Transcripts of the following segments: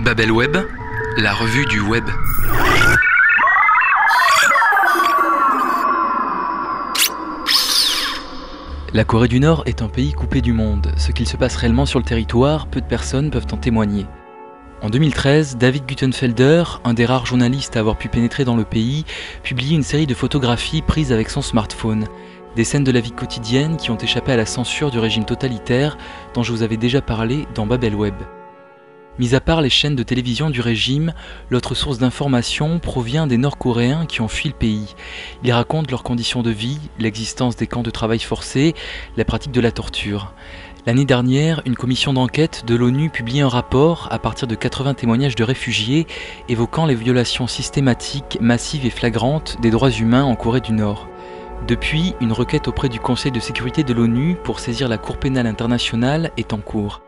Babel Web, la revue du web. La Corée du Nord est un pays coupé du monde. Ce qu'il se passe réellement sur le territoire, peu de personnes peuvent en témoigner. En 2013, David Guttenfelder, un des rares journalistes à avoir pu pénétrer dans le pays, publie une série de photographies prises avec son smartphone. Des scènes de la vie quotidienne qui ont échappé à la censure du régime totalitaire dont je vous avais déjà parlé dans Babel Web. Mis à part les chaînes de télévision du régime, l'autre source d'information provient des Nord-Coréens qui ont fui le pays. Ils racontent leurs conditions de vie, l'existence des camps de travail forcés, la pratique de la torture. L'année dernière, une commission d'enquête de l'ONU publie un rapport à partir de 80 témoignages de réfugiés évoquant les violations systématiques, massives et flagrantes des droits humains en Corée du Nord. Depuis, une requête auprès du Conseil de sécurité de l'ONU pour saisir la Cour pénale internationale est en cours.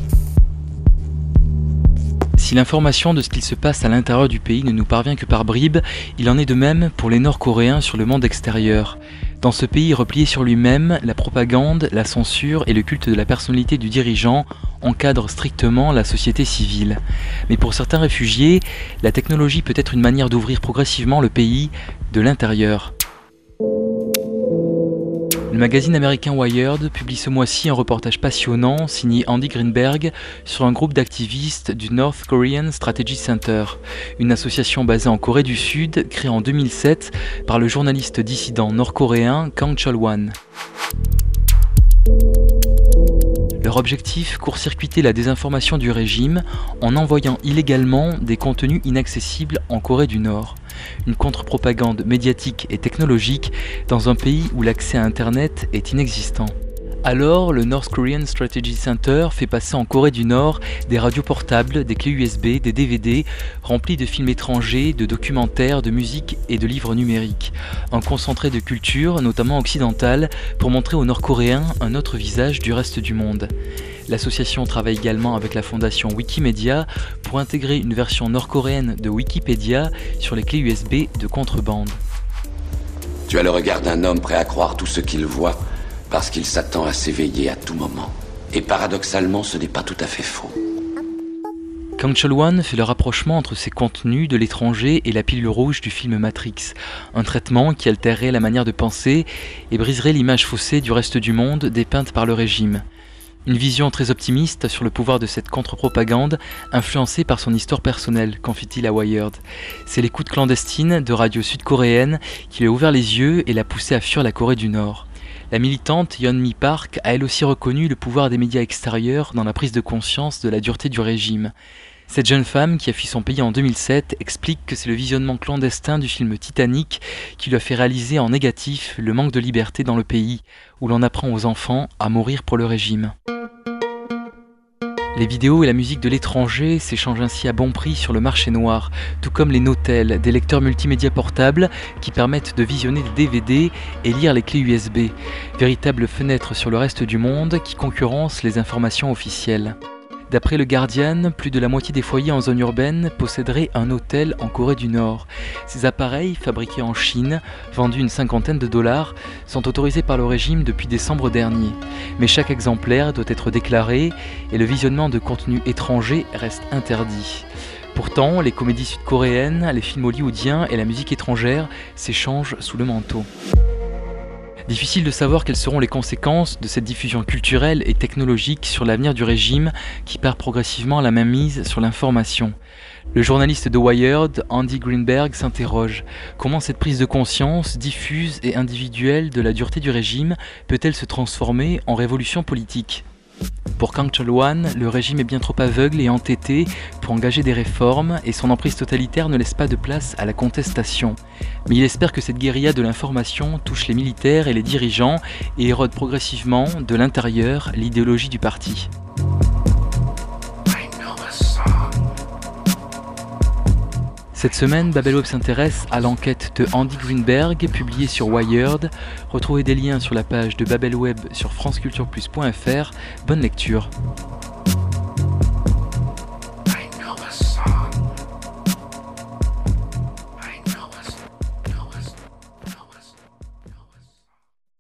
Si l'information de ce qu'il se passe à l'intérieur du pays ne nous parvient que par bribes, il en est de même pour les Nord-Coréens sur le monde extérieur. Dans ce pays replié sur lui-même, la propagande, la censure et le culte de la personnalité du dirigeant encadrent strictement la société civile. Mais pour certains réfugiés, la technologie peut être une manière d'ouvrir progressivement le pays de l'intérieur. Le magazine américain Wired publie ce mois-ci un reportage passionnant signé Andy Greenberg sur un groupe d'activistes du North Korean Strategy Center, une association basée en Corée du Sud créée en 2007 par le journaliste dissident nord-coréen Kang Chol-won. Leur objectif, court-circuiter la désinformation du régime en envoyant illégalement des contenus inaccessibles en Corée du Nord. Une contre-propagande médiatique et technologique dans un pays où l'accès à Internet est inexistant. Alors, le North Korean Strategy Center fait passer en Corée du Nord des radios portables, des clés USB, des DVD remplis de films étrangers, de documentaires, de musique et de livres numériques. Un concentré de culture, notamment occidentale, pour montrer aux Nord-Coréens un autre visage du reste du monde. L'association travaille également avec la fondation Wikimedia pour intégrer une version nord-coréenne de Wikipédia sur les clés USB de contrebande. Tu as le regard d'un homme prêt à croire tout ce qu'il voit parce qu'il s'attend à s'éveiller à tout moment. Et paradoxalement, ce n'est pas tout à fait faux. Kang Chol-won fait le rapprochement entre ces contenus de l'étranger et la pilule rouge du film Matrix, un traitement qui altérerait la manière de penser et briserait l'image faussée du reste du monde dépeinte par le régime. Une vision très optimiste sur le pouvoir de cette contre-propagande, influencée par son histoire personnelle, confie-t-il à Wired. C'est l'écoute clandestine de radio sud-coréenne qui lui a ouvert les yeux et l'a poussé à fuir la Corée du Nord. La militante Yeon-mi Park a elle aussi reconnu le pouvoir des médias extérieurs dans la prise de conscience de la dureté du régime. Cette jeune femme, qui a fui son pays en 2007, explique que c'est le visionnement clandestin du film Titanic qui lui a fait réaliser en négatif le manque de liberté dans le pays, où l'on apprend aux enfants à mourir pour le régime. Les vidéos et la musique de l'étranger s'échangent ainsi à bon prix sur le marché noir, tout comme les Notel, des lecteurs multimédia portables qui permettent de visionner des DVD et lire les clés USB, véritables fenêtres sur le reste du monde qui concurrencent les informations officielles. D'après le Guardian, plus de la moitié des foyers en zone urbaine posséderaient un hôtel en Corée du Nord. Ces appareils, fabriqués en Chine, vendus une cinquantaine de $, sont autorisés par le régime depuis décembre dernier. Mais chaque exemplaire doit être déclaré et le visionnement de contenus étrangers reste interdit. Pourtant, les comédies sud-coréennes, les films hollywoodiens et la musique étrangère s'échangent sous le manteau. Difficile de savoir quelles seront les conséquences de cette diffusion culturelle et technologique sur l'avenir du régime qui perd progressivement la mainmise sur l'information. Le journaliste de Wired, Andy Greenberg, s'interroge. Comment cette prise de conscience diffuse et individuelle de la dureté du régime peut-elle se transformer en révolution politique ? Pour Kang Chol-won, le régime est bien trop aveugle et entêté pour engager des réformes et son emprise totalitaire ne laisse pas de place à la contestation. Mais il espère que cette guérilla de l'information touche les militaires et les dirigeants et érode progressivement, de l'intérieur, l'idéologie du parti. Cette semaine, Babel Web s'intéresse à l'enquête de Andy Greenberg, publiée sur Wired. Retrouvez des liens sur la page de Babel Web sur francecultureplus.fr. Bonne lecture.